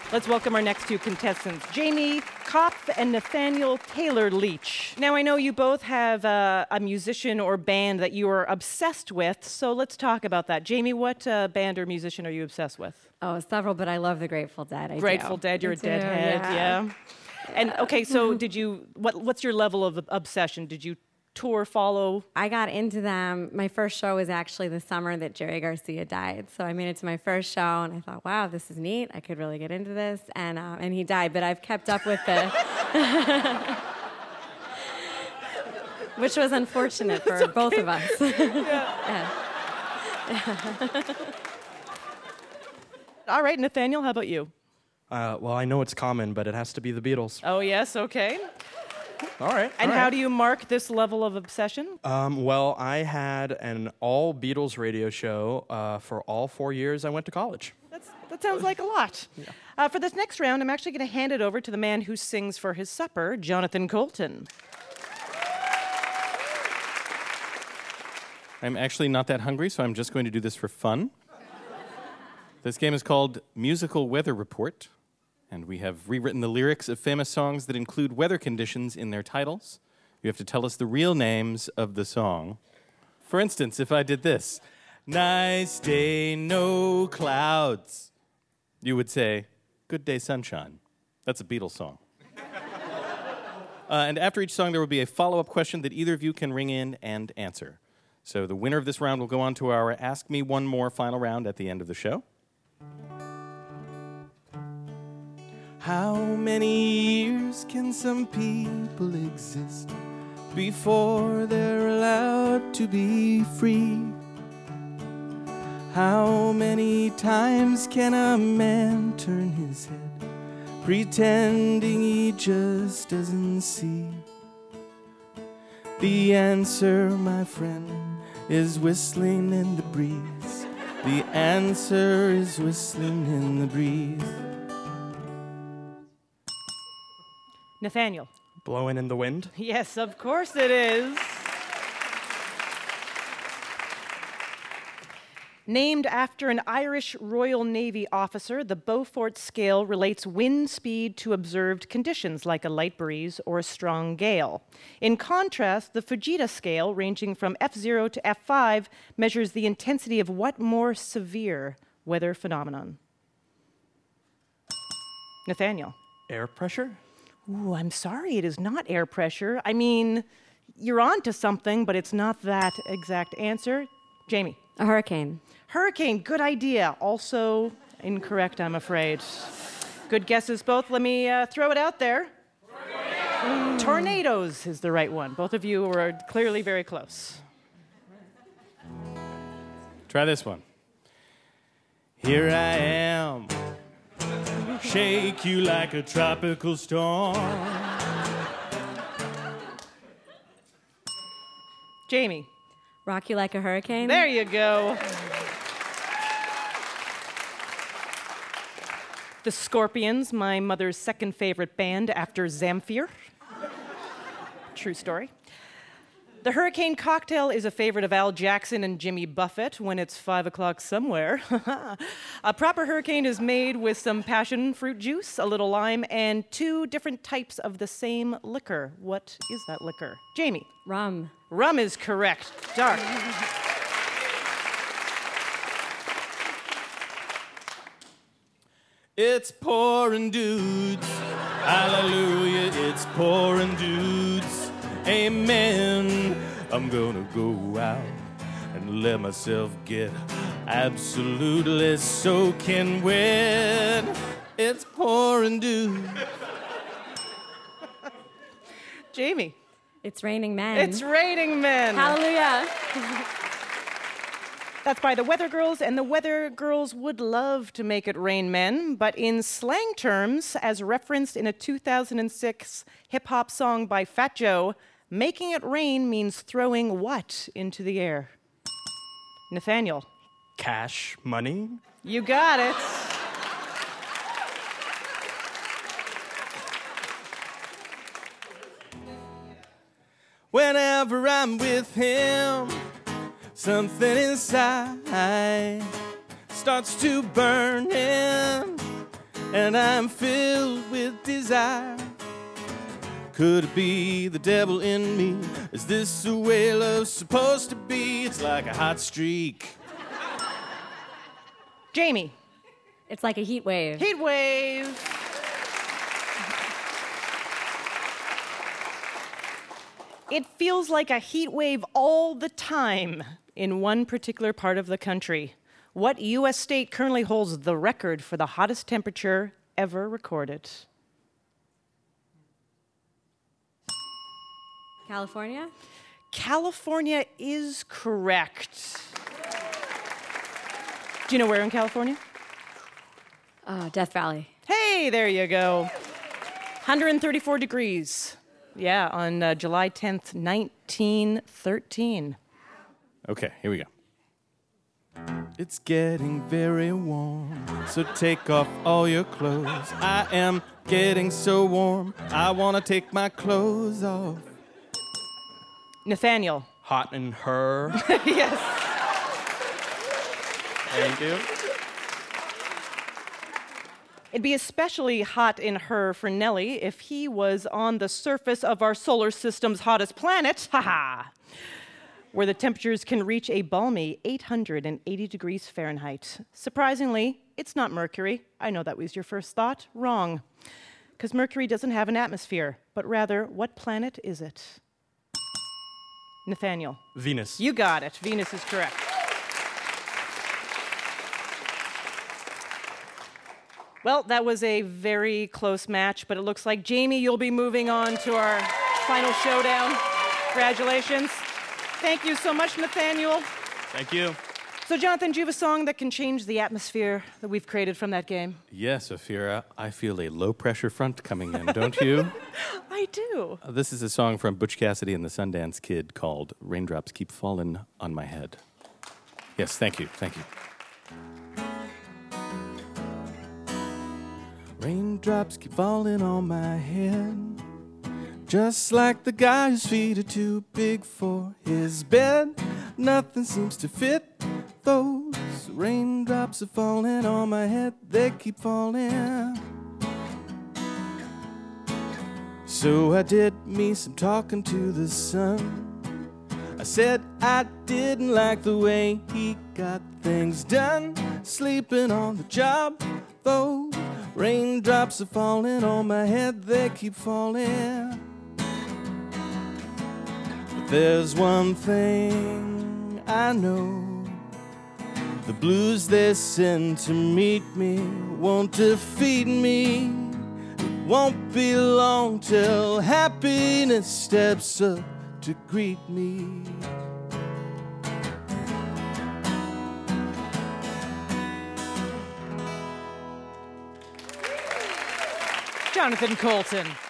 Let's welcome our next two contestants, Jamie Kopf and Nathaniel Taylor-Leach. Now, I know you both have a musician or band that you are obsessed with, so let's talk about that. Jamie, what band or musician are you obsessed with? Oh, several, but I love the Grateful Dead. Grateful Dead, you're a Deadhead, yeah. And okay, so what's your level of obsession? Did you tour, follow? I got into them. My first show was actually the summer that Jerry Garcia died. So I made it to my first show, and I thought, wow, this is neat. I could really get into this. And he died, but I've kept up with it. Which was unfortunate for both of us. Yeah. All right, Nathaniel, how about you? Well, I know it's common, but it has to be the Beatles. Oh, yes, okay. All right. And how do you mark this level of obsession? Well, I had an all Beatles radio show for all 4 years I went to college. That sounds like a lot. Yeah. For this next round, I'm actually going to hand it over to the man who sings for his supper, Jonathan Coulton. I'm actually not that hungry, so I'm just going to do this for fun. This game is called Musical Weather Report, and we have rewritten the lyrics of famous songs that include weather conditions in their titles. You have to tell us the real names of the song. For instance, if I did this, nice day, no clouds, you would say, good day, sunshine. That's a Beatles song. And after each song, there will be a follow-up question that either of you can ring in and answer. So the winner of this round will go on to our Ask Me One More final round at the end of the show. How many years can some people exist before they're allowed to be free? How many times can a man turn his head, pretending he just doesn't see? The answer, my friend, is whistling in the breeze. The answer is whistling in the breeze. Nathaniel. Blowing in the wind? Yes, of course it is. Named after an Irish Royal Navy officer, the Beaufort scale relates wind speed to observed conditions like a light breeze or a strong gale. In contrast, the Fujita scale, ranging from F0 to F5, measures the intensity of what more severe weather phenomenon? Nathaniel. Air pressure? Ooh, I'm sorry, it is not air pressure. I mean, you're on to something, but it's not that exact answer. Jamie. A hurricane. Hurricane, good idea. Also incorrect, I'm afraid. Good guesses both. Let me throw it out there. Tornadoes is the right one. Both of you were clearly very close. Try this one. Here I am, shake you like a tropical storm. Jamie. Rock you like a hurricane. There you go. The Scorpions, my mother's second favorite band after Zamfir. True story. The Hurricane Cocktail is a favorite of Al Jackson and Jimmy Buffett when it's 5 o'clock somewhere. A proper hurricane is made with some passion fruit juice, a little lime, and 2 different types of the same liquor. What is that liquor? Jamie. Rum. Rum is correct. Dark. It's pouring dudes. Hallelujah, it's pouring dudes. Amen. I'm gonna go out and let myself get absolutely soaking wet. It's pouring dudes. Jamie. It's raining men. It's raining men. Hallelujah. That's by the Weather Girls, and the Weather Girls would love to make it rain men, but in slang terms, as referenced in a 2006 hip-hop song by Fat Joe, making it rain means throwing what into the air? Nathaniel. Cash, money? You got it. Whenever I'm with him, something inside starts to burn in. and I'm filled with desire. Could it be the devil in me? Is this the way love's supposed to be? It's like a hot streak. Jamie. It's like a heat wave. Heat wave. It feels like a heat wave all the time in one particular part of the country. What U.S. state currently holds the record for the hottest temperature ever recorded? California? California is correct. Do you know where in California? Death Valley. Hey, there you go. 134 degrees. Yeah, on July 10th, 1913. Okay, here we go. It's getting very warm, so take off all your clothes. I am getting so warm, I want to take my clothes off. Nathaniel. Hot in her. Yes. Thank you. It'd be especially hot in her for Nelly if he was on the surface of our solar system's hottest planet, where the temperatures can reach a balmy 880 degrees Fahrenheit. Surprisingly, it's not Mercury. I know that was your first thought. Wrong. Because Mercury doesn't have an atmosphere, but rather, what planet is it? Nathaniel. Venus. You got it. Venus is correct. Well, that was a very close match, but it looks like, Jamie, you'll be moving on to our final showdown. Congratulations. Thank you so much, Nathaniel. Thank you. So, Jonathan, do you have a song that can change the atmosphere that we've created from that game? Yes, Ophira, I feel a low-pressure front coming in, don't you? I do. This is a song from Butch Cassidy and the Sundance Kid called Raindrops Keep Falling on My Head. Yes, thank you, thank you. Raindrops keep falling on my head, just like the guy whose feet are too big for his bed. Nothing seems to fit. Those raindrops are falling on my head, they keep falling. So I did me some talking to the sun. I said I didn't like the way he got things done, sleeping on the job. Those raindrops are falling on my head, they keep falling. But there's one thing I know, the blues they send to meet me won't defeat me. It won't be long till happiness steps up to greet me. Jonathan Coulton.